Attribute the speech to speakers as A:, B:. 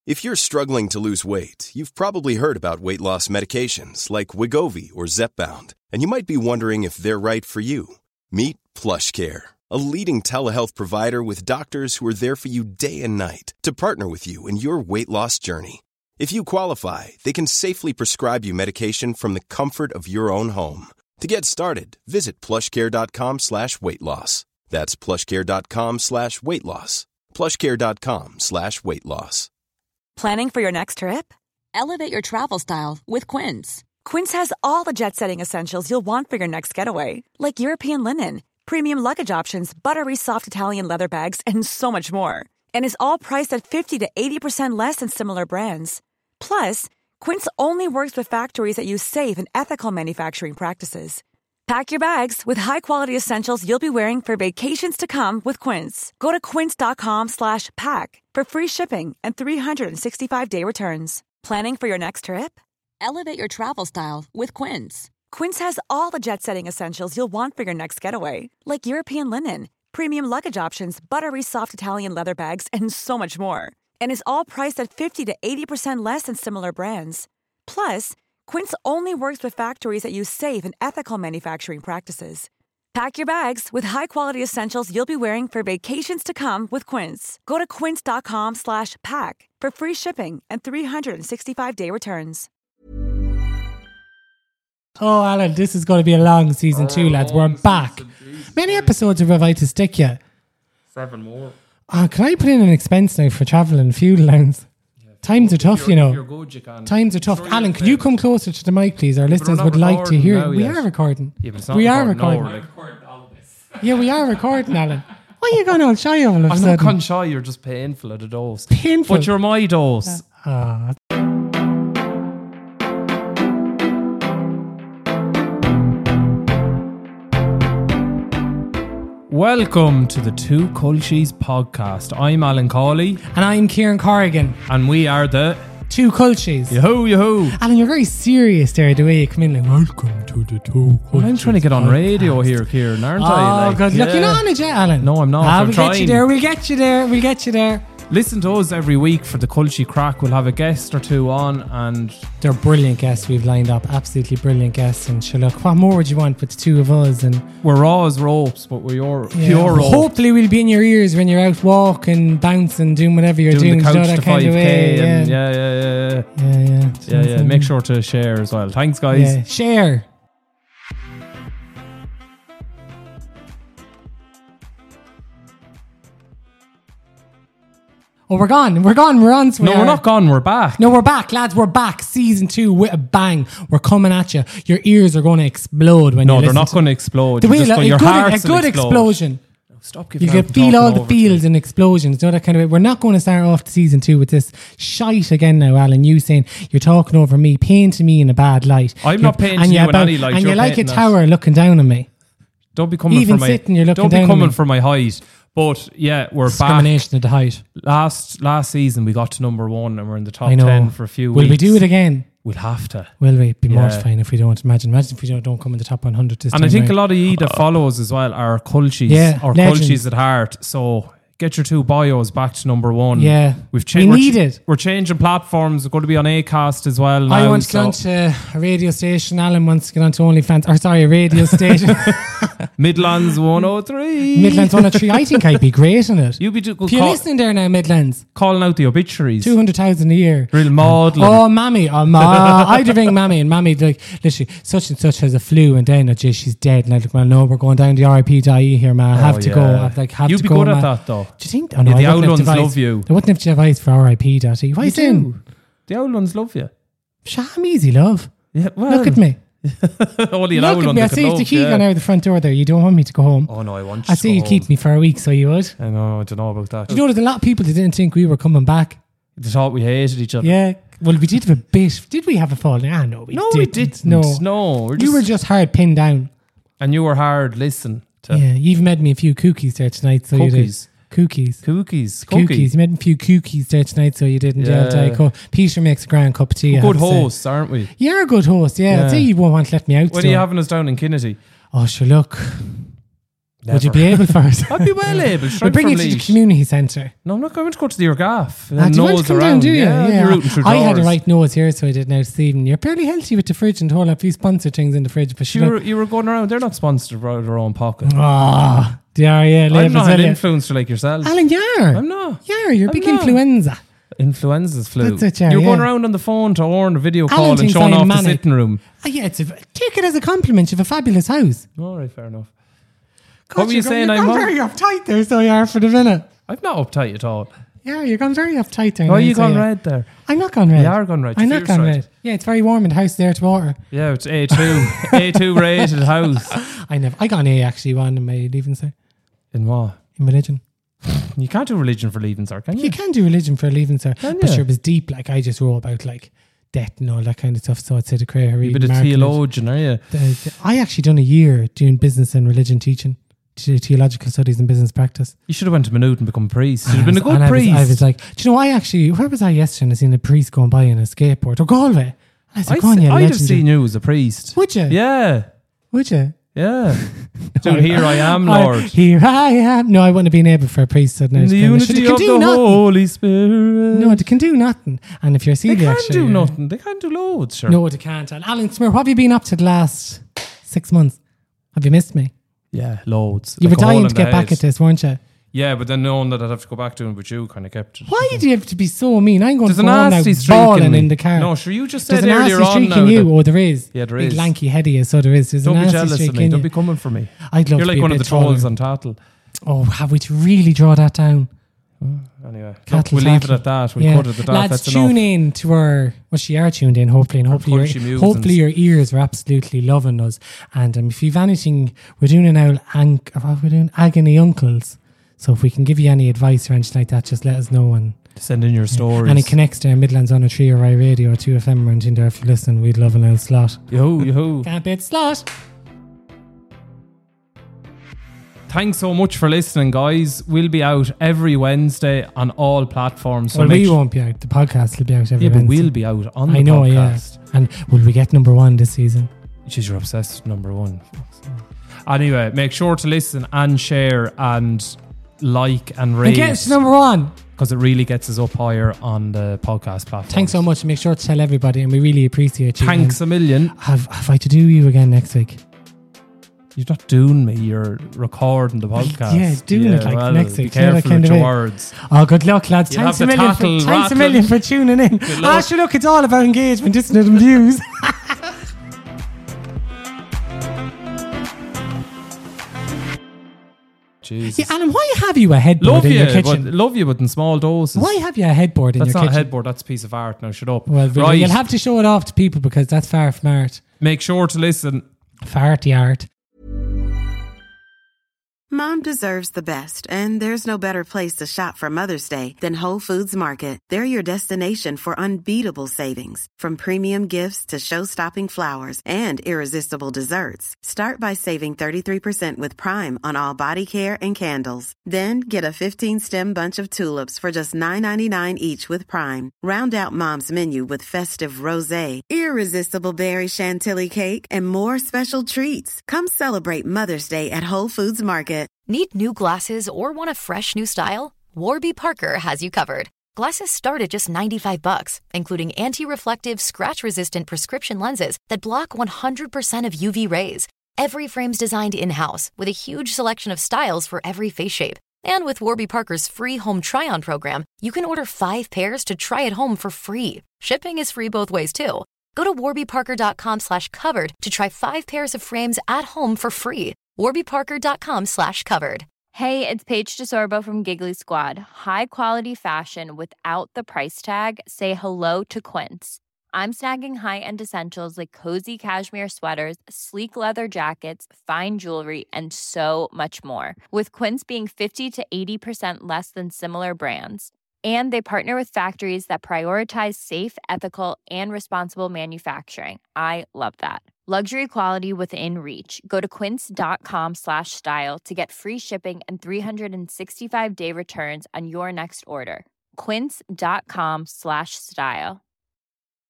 A: If you're struggling to lose weight, you've probably heard about weight loss medications like Wegovy or Zepbound, and you might be wondering if they're right for you. Meet PlushCare, a leading telehealth provider with doctors who are there for you day and night to partner with you in your weight loss journey. If you qualify, they can safely prescribe you medication from the comfort of your own home. To get started, visit plushcare.com/weightloss. That's plushcare.com/weightloss. plushcare.com/weightloss.
B: Planning for your next trip? Elevate your travel style with Quince. Quince has all the jet-setting essentials you'll want for your next getaway, like European linen, premium luggage options, buttery soft Italian leather bags, and so much more. And is all priced at 50 to 80% less than similar brands. Plus, Quince only works with factories that use safe and ethical manufacturing practices. Pack your bags with high-quality essentials you'll be wearing for vacations to come with Quince. Go to quince.com/pack for free shipping and 365-day returns. Planning for your next trip? Elevate your travel style with Quince. Quince has all the jet-setting essentials you'll want for your next getaway, like European linen, premium luggage options, buttery soft Italian leather bags, and so much more. And is all priced at 50 to 80% less than similar brands. Plus, Quince only works with factories that use safe and ethical manufacturing practices. Pack your bags with high-quality essentials you'll be wearing for vacations to come with Quince. Go to quince.com/pack for free shipping and 365-day returns.
C: Oh, Alan, this is going to be a long season 2, lads. We're back. Many episodes have I to stick you?
D: 7 more.
C: Can I put in an expense now for travel and fuel allowance? Times are tough, you know.
D: You're good, you can.
C: Times are tough.
D: Sure,
C: Alan, could you come closer to the mic, please? Our listeners would like to hear. We are recording.
D: Yeah, but it's not
C: we are
D: recording.
C: recording. Yeah, we are recording, Alan. Why are you going all shy all of a
D: I'm
C: sudden?
D: not gone shy, you're just painful at a dose.
C: Painful?
D: But you're my dose. Welcome to the Two Culchies podcast. I'm Alan Cawley.
C: And I'm Kieran Corrigan.
D: And we are the
C: Two Culchies.
D: Yo-ho, yo-ho.
C: Alan, you're very serious there, the way you come in like, welcome to the Two Culchies.
D: Well, I'm trying to get on radio here, Kieran, aren't I?
C: Oh, God. Look, you're not on it yet, Alan.
D: No, I'm not. I'm
C: we'll
D: trying.
C: get you there. We'll get you there. We'll get you there.
D: Listen to us every week for the Culchie Crack. We'll have a guest or two on, and
C: they're brilliant guests we've lined up. Absolutely brilliant guests. And sure, look, what more would you want with the two of us? And
D: we're raw as ropes, but we're your rope.
C: Hopefully we'll be in your ears when you're out walking, bouncing, doing whatever you're doing.
D: The couch
C: you know, that
D: to
C: kind
D: 5K
C: of way.
D: Yeah. Make sure to share as well. Thanks, guys.
C: Yeah. Share. Oh, we're gone. We're on.
D: We're not gone. We're back.
C: No, we're back, lads. We're back. Season 2 with a bang. We're coming at you. Your ears are going to explode when you listen.
D: No, they're not going to explode.
C: A good explosion.
D: Stop giving.
C: You can feel all the feels and explosions. You know, that kind of way. We're not going to start off the season 2 with this shite again now, Alan. You saying you're talking over me, painting me in a bad light.
D: I'm not painting you in any light.
C: And you're like a tower looking down on me.
D: Don't be coming
C: Even
D: for
C: sitting, you're looking
D: don't
C: down
D: be coming
C: on me.
D: for my height. But yeah, we're
C: discrimination at the height.
D: Last season we got to number 1 and we're in the top 10 for a few weeks.
C: Will we do it again?
D: We'll have to.
C: Will we? Be mortifying if we don't. Imagine if we don't come in the top 100 this time.
D: And I think a lot of you that follow us as well are Culchies or Culchies at heart. So get your 2 bios back to number 1.
C: Yeah.
D: We
C: need it.
D: We're changing platforms. We're going to be on Acast as well now.
C: I want to get onto a radio station. Alan wants to get onto OnlyFans. A radio station.
D: Midlands 103.
C: Midlands 103. I think I'd be great in it.
D: You'd be
C: if you're listening there now, Midlands.
D: Calling out the obituaries.
C: 200,000 a year.
D: Real maudlin.
C: Oh, Mammy. I'd ring Mammy, and Mammy, like, literally, such and such has a flu, and then, she's dead. And I'd like, well, no, we're going down the RIP.ie here, man. I have to go. I'd like, have
D: You'd
C: to
D: be
C: go,
D: good
C: man.
D: at that, though.
C: Do you think? Oh, no,
D: the old ones love you.
C: They wouldn't have device for RIP.ie. Why is it?
D: The old ones love you.
C: I'm easy, love.
D: Yeah, well.
C: Look at me.
D: Only an
C: Look
D: old
C: at
D: one
C: me. I
D: that
C: see
D: can
C: the
D: love,
C: key gone out of the front door there. You don't want me to go home.
D: Oh no, I want you
C: I see you keep me for a week, so you would.
D: I know, I don't know about that.
C: You know, there's a lot of people that didn't think we were coming back.
D: They thought we hated each other.
C: Yeah. Well, we did have a bit. Did we have a fall? No, we didn't.
D: We didn't. No.
C: You were just hard pinned down.
D: And you were hard listen to.
C: Yeah, you even made me a few cookies there tonight. So
D: cookies.
C: You did. Cookies. You made a few cookies there tonight, so you didn't. Yeah. Peter makes a grand cup of tea.
D: We're good hosts, aren't we?
C: You're a good host, yeah. I'd say you won't want to let me out.
D: When are you having us down in Kinnity?
C: Oh, sure, look.
D: Never.
C: Would you be able for it?
D: I'd be well able.
C: We'll bring you to the community centre.
D: No, I'm not going to go to the Gaff.
C: Do you want to come down, do you?
D: I
C: had a right nose here, so I did now this evening. You're fairly healthy with the fridge and all a few sponsored things in the fridge. But
D: you were going around. They're not sponsored out of their own pocket.
C: They are, yeah.
D: I'm not an influencer like yourself.
C: Alan,
D: I'm not.
C: You're a big influenza.
D: Influenza's flu.
C: That's it,
D: You're going around on the phone to Oran a video call and showing off the sitting room.
C: Take it as a compliment. You have a fabulous house.
D: All right, fair enough.
C: God,
D: what were you saying?
C: I'm very uptight there, so you are for the minute.
D: I'm not uptight at all.
C: Yeah, you're gone very uptight there.
D: Why are you gone red there?
C: I'm not gone red.
D: You are gone red.
C: I'm not gone red. Yeah, it's very warm in the house there to water.
D: Yeah, it's A2. A2 rated house.
C: I got an A actually one in my leaving cert.
D: In what?
C: In religion.
D: You can't do religion for leaving cert, can you?
C: You can do religion for leaving cert. But sure, it was deep. Like I just wrote about like death and all that kind of stuff. So I'd say the career.
D: You're a bit of theologian, are you?
C: I actually done a year doing business and religion teaching. Theological studies and business practice.
D: You should have went to Maynooth and become a priest. You should have been a good priest.
C: I was like, do you know, where was I yesterday and I seen a priest going by on a skateboard? Or Galway. I was like,
D: I'd have seen you as a priest.
C: Would you?
D: Yeah.
C: Would you?
D: Yeah. Dude, here I am, Lord.
C: Here I am. No, I wouldn't have been able for a priest.
D: In the unity of the Holy Spirit.
C: No, they can do nothing. And if you're celiac,
D: they can't do nothing. They can't do loads, sure.
C: No, they can't. And Alan Smear, what have you been up to the last 6 months? Have you missed me?
D: Yeah, loads.
C: You were dying to get back at this, weren't you?
D: Yeah, but then knowing that I'd have to go back to it with you kind of kept it.
C: Why do you have to be so mean? I'm going
D: to
C: go on now bawling in the car.
D: No, sure, you just said
C: earlier on.
D: There's a nasty
C: streak in you. Oh, there is.
D: Yeah, there
C: Big
D: is.
C: lanky heady, so there is. There's
D: Don't
C: a
D: be
C: nasty
D: jealous
C: streak
D: of me.
C: in
D: Don't
C: you.
D: be coming for me.
C: I'd love
D: You're
C: to
D: like
C: be
D: one
C: a
D: of
C: bit
D: the trolls
C: taller.
D: on Tattle.
C: Oh, have we to really draw that down?
D: Anyway, look, we'll leave it at that. We'll cut it at that.
C: Lads,
D: that's
C: tune
D: enough.
C: in to our... Well, you are tuned in, hopefully. And hopefully your ears are absolutely loving us. And if you've anything... We're doing we're doing Agony Uncles. So if we can give you any advice or anything like that, just let us know. And
D: send in your stories.
C: And it connects to Midlands on a 3 or I Radio or 2FM around in there. If you listen, we'd love a little slot.
D: Yo.
C: Can't beat slot.
D: Thanks so much for listening, guys. We'll be out every Wednesday on all platforms. So
C: we won't be out. The podcast will be out every Wednesday.
D: Yeah, but we'll be out on the podcast.
C: Yeah. And will we get number 1 this season?
D: Jeez, you're obsessed with number 1. Anyway, make sure to listen and share and like and rate.
C: And get us to number 1.
D: Because it really gets us up higher on the podcast platform.
C: Thanks so much. Make sure to tell everybody, and we really appreciate you.
D: Thanks a million.
C: Have I to do you again next week?
D: You're not doing me. You're recording the podcast.
C: Yeah, doing it like next week.
D: Be careful with your words.
C: Oh, good luck, lads. Thanks a million for tuning in. Sure, look, it's all about engagement, isn't it? And views.
D: Jesus.
C: Yeah, Alan, why have you a headboard in your kitchen?
D: Love you, but in small doses.
C: Why have you a headboard in your kitchen?
D: That's not a headboard, that's a piece of art. Now shut up.
C: Well, right. You'll have to show it off to people because that's far from art.
D: Make sure to listen.
C: Farty art.
E: Mom deserves the best, and there's no better place to shop for Mother's Day than Whole Foods Market. They're your destination for unbeatable savings, from premium gifts to show-stopping flowers and irresistible desserts. Start by saving 33% with Prime on all body care and candles. Then get a 15-stem bunch of tulips for just $9.99 each with Prime. Round out Mom's menu with festive rosé, irresistible berry chantilly cake, and more special treats. Come celebrate Mother's Day at Whole Foods Market.
F: Need new glasses or want a fresh new style? Warby Parker has you covered. Glasses start at just $95, including anti-reflective, scratch-resistant prescription lenses that block 100% of UV rays. Every frame's designed in-house with a huge selection of styles for every face shape. And with Warby Parker's free home try-on program, you can order 5 pairs to try at home for free. Shipping is free both ways, too. Go to warbyparker.com/covered to try 5 pairs of frames at home for free. warbyparker.com/covered.
G: Hey, it's Paige DeSorbo from Giggly Squad. High quality fashion without the price tag. Say hello to Quince. I'm snagging high-end essentials like cozy cashmere sweaters, sleek leather jackets, fine jewelry, and so much more. With Quince being 50 to 80% less than similar brands. And they partner with factories that prioritize safe, ethical, and responsible manufacturing. I love that. Luxury quality within reach. Go to quince.com/style to get free shipping and 365-day returns on your next order. Quince.com/style.